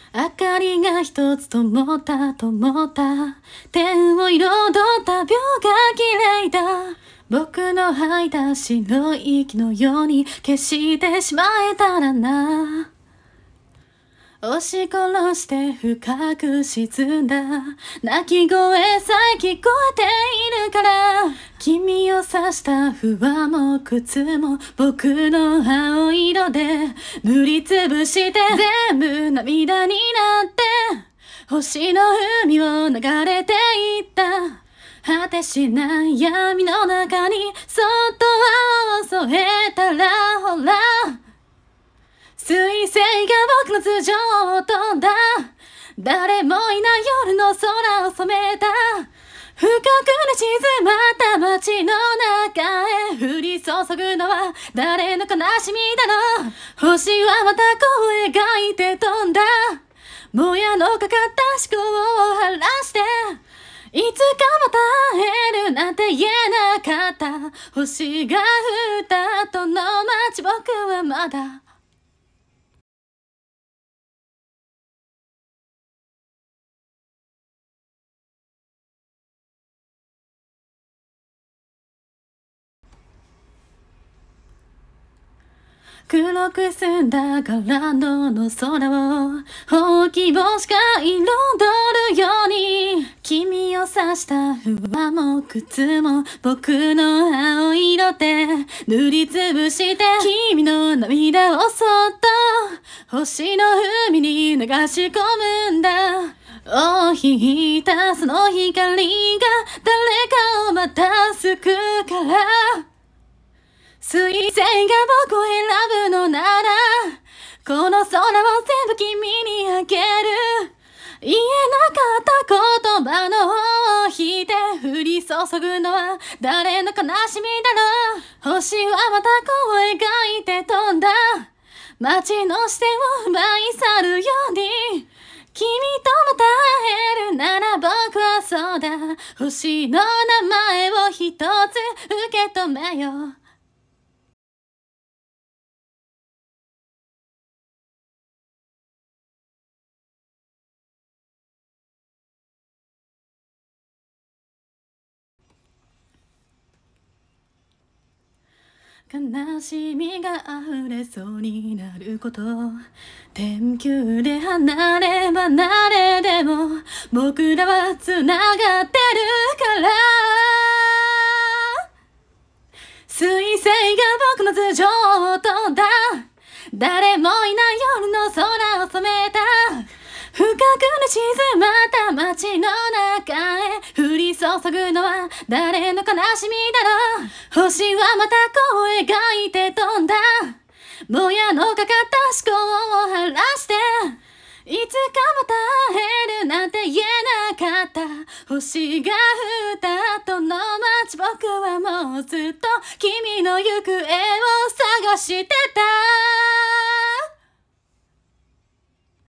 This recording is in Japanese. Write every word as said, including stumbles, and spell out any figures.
明かりが一つ灯った灯った天を彩った秒が綺麗だ。僕の吐いた白い息のように消してしまえたらな。押し殺して深く沈んだ泣き声さえ聞こえているから、君を刺した不安も靴も僕の青色で塗りつぶして全部涙になって星の海を流れていった。果てしない闇の中にそっと青を添えたらほら彗星が僕の頭上を飛んだ。誰もいない夜の空を染めた。深くに沈まった街の中へ降り注ぐのは誰の悲しみだろう。星はまたこう描いて飛んだ。もやのかかった思考を晴らしていつかまた会えるなんて言えなかった。星が降った後の街、僕はまだ黒く澄んだ柄のの空をほうき星が彩るように、君を刺した不安も靴も僕の青色で塗りつぶして君の涙をそっと星の海に流し込むんだ。尾を引いたその光が誰かをまた救うから、彗星が僕を選ぶのならこの空を全部君にあげる。言えなかった言葉の尾を引いて降り注ぐのは誰の悲しみだろう。星はまたこう描いて飛んだ。街の視点を奪い去るように君とまた会えるなら僕はそうだ。星の名前を一つ受け止めよう。悲しみが溢れそうになること、天球で離れ離れでも僕らはつながってるから、彗星が僕の頭上を飛んだ。誰もいない夜の空を染めた。深くに沈まった街の中へ降り注ぐのは誰の悲しみだろう。星はまたこう描いて飛んだ。もやのかかった思考を晴らしていつかまた会えるなんて言えなかった。星が降った後の街、僕はもうずっと君の行方を探してた。